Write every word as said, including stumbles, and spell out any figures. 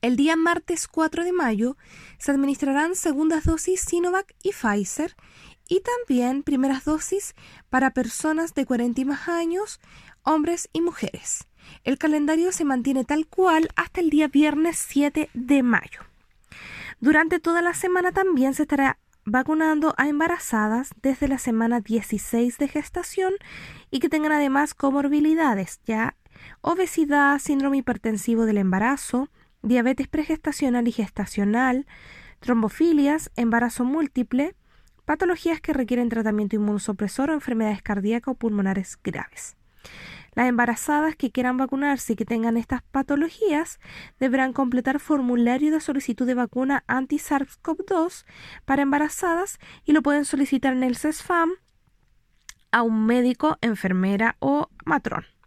El día martes cuatro de mayo se administrarán segundas dosis Sinovac y Pfizer y también primeras dosis para personas de cuarenta y más años, hombres y mujeres. El calendario se mantiene tal cual hasta el día viernes siete de mayo. Durante toda la semana también se estará vacunando a embarazadas desde la semana dieciséis de gestación y que tengan además comorbilidades, ya obesidad, síndrome hipertensivo del embarazo, diabetes pregestacional y gestacional, trombofilias, embarazo múltiple, patologías que requieren tratamiento inmunosupresor o enfermedades cardíacas o pulmonares graves. Las embarazadas que quieran vacunarse y que tengan estas patologías deberán completar formulario de solicitud de vacuna anti-SARS CoV dos para embarazadas y lo pueden solicitar en el CESFAM a un médico, enfermera o matrón.